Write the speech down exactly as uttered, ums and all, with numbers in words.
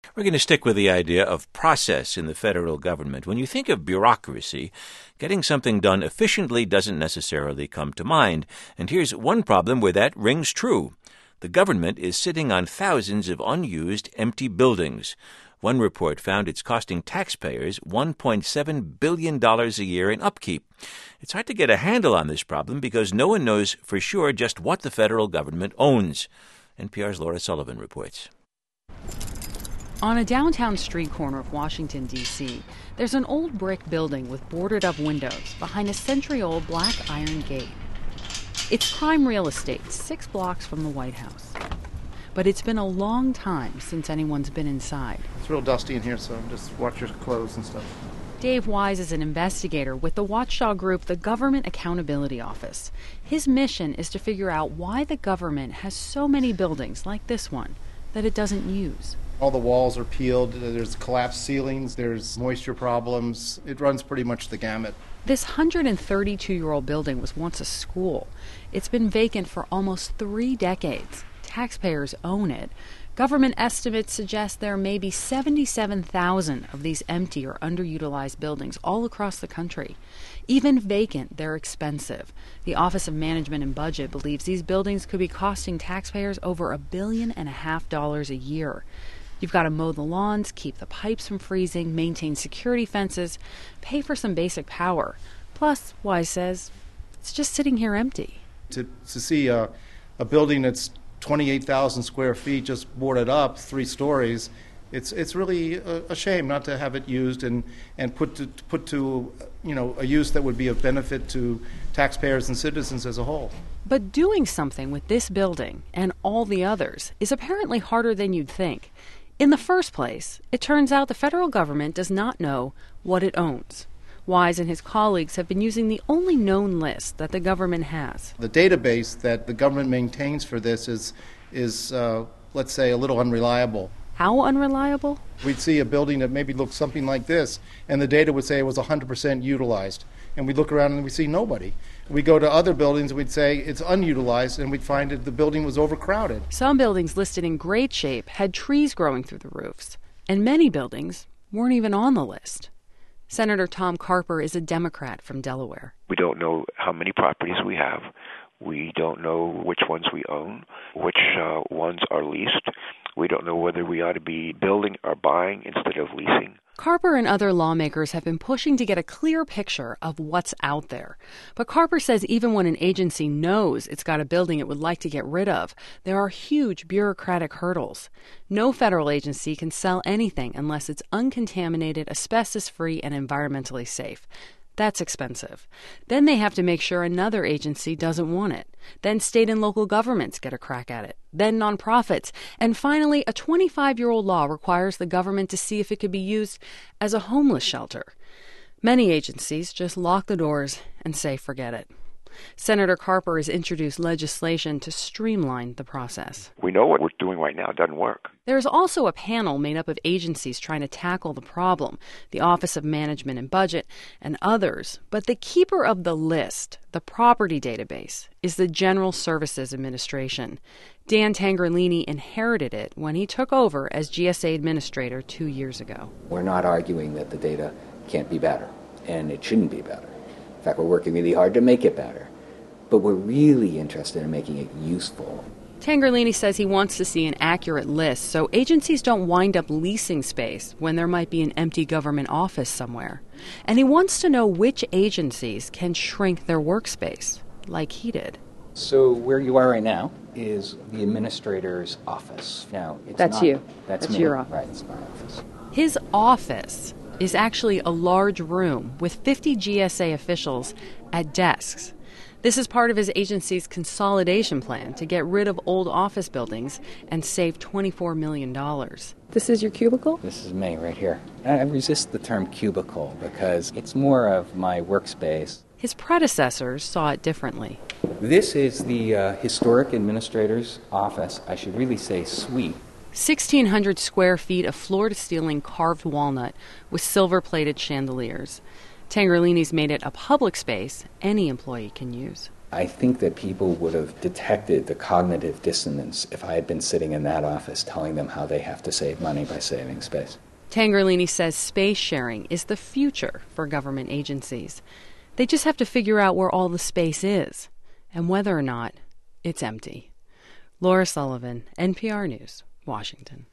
We're going to stick with the idea of process in the federal government. When you think of bureaucracy, getting something done efficiently doesn't necessarily come to mind. And here's one problem where that rings true. The government is sitting on thousands of unused, empty buildings. One report found it's costing taxpayers one point seven billion dollars a year in upkeep. It's hard to get a handle on this problem because no one knows for sure just what the federal government owns. N P R's Laura Sullivan reports. On a downtown street corner of Washington, D C, there's an old brick building with boarded-up windows behind a century-old black iron gate. It's prime real estate, six blocks from the White House. But it's been a long time since anyone's been inside. It's real dusty in here, so just watch your clothes and stuff. Dave Wise is an investigator with the watchdog group, the Government Accountability Office. His mission is to figure out why the government has so many buildings like this one that it doesn't use. All the walls are peeled, there's collapsed ceilings, there's moisture problems. It runs pretty much the gamut. This one hundred thirty-two-year-old building was once a school. It's been vacant for almost three decades. Taxpayers own it. Government estimates suggest there may be seventy-seven thousand of these empty or underutilized buildings all across the country. Even vacant, they're expensive. The Office of Management and Budget believes these buildings could be costing taxpayers over a billion and a half dollars a year. You've got to mow the lawns, keep the pipes from freezing, maintain security fences, pay for some basic power. Plus, Wise says, it's just sitting here empty. To, to see a, a building that's twenty-eight thousand square feet just boarded up, three stories, it's it's really a, a shame not to have it used and, and put to, put to you know a use that would be of benefit to taxpayers and citizens as a whole. But doing something with this building and all the others is apparently harder than you'd think. In the first place, it turns out the federal government does not know what it owns. Wise and his colleagues have been using the only known list that the government has. The database that the government maintains for this is, is uh, let's say, a little unreliable. How unreliable? We'd see a building that maybe looks something like this, and the data would say it was one hundred percent utilized. And we look around and we see nobody. We go to other buildings and we'd say it's unutilized, and we'd find that the building was overcrowded. Some buildings listed in great shape had trees growing through the roofs, and many buildings weren't even on the list. Senator Tom Carper is a Democrat from Delaware. We don't know how many properties we have. We don't know which ones we own, which uh, ones are leased. We don't know whether we ought to be building or buying instead of leasing. Carper and other lawmakers have been pushing to get a clear picture of what's out there. But Carper says even when an agency knows it's got a building it would like to get rid of, there are huge bureaucratic hurdles. No federal agency can sell anything unless it's uncontaminated, asbestos-free, and environmentally safe. That's expensive. Then they have to make sure another agency doesn't want it. Then state and local governments get a crack at it. Then nonprofits. And finally, a twenty-five-year-old law requires the government to see if it could be used as a homeless shelter. Many agencies just lock the doors and say forget it. Senator Carper has introduced legislation to streamline the process. We know what we're doing right now doesn't work. There's also a panel made up of agencies trying to tackle the problem, the Office of Management and Budget and others. But the keeper of the list, the property database, is the General Services Administration. Dan Tangerlini inherited it when he took over as G S A administrator two years ago. We're not arguing that the data can't be better, and it shouldn't be better. In fact, we're working really hard to make it better. But we're really interested in making it useful. Tangerlini says he wants to see an accurate list so agencies don't wind up leasing space when there might be an empty government office somewhere. And he wants to know which agencies can shrink their workspace, like he did. So where you are right now is the administrator's office. Now, it's That's not, you. That's, That's me. your office. Right, it's my office. His office is actually a large room with fifty G S A officials at desks. This is part of his agency's consolidation plan to get rid of old office buildings and save twenty-four million dollars. This is your cubicle? This is me right here. I resist the term cubicle because it's more of my workspace. His predecessors saw it differently. This is the uh, historic administrator's office. I should really say suite. sixteen hundred square feet of floor-to-ceiling carved walnut with silver-plated chandeliers. Tangerlini's made it a public space any employee can use. I think that people would have detected the cognitive dissonance if I had been sitting in that office telling them how they have to save money by saving space. Tangherlini says space sharing is the future for government agencies. They just have to figure out where all the space is and whether or not it's empty. Laura Sullivan, N P R News, Washington.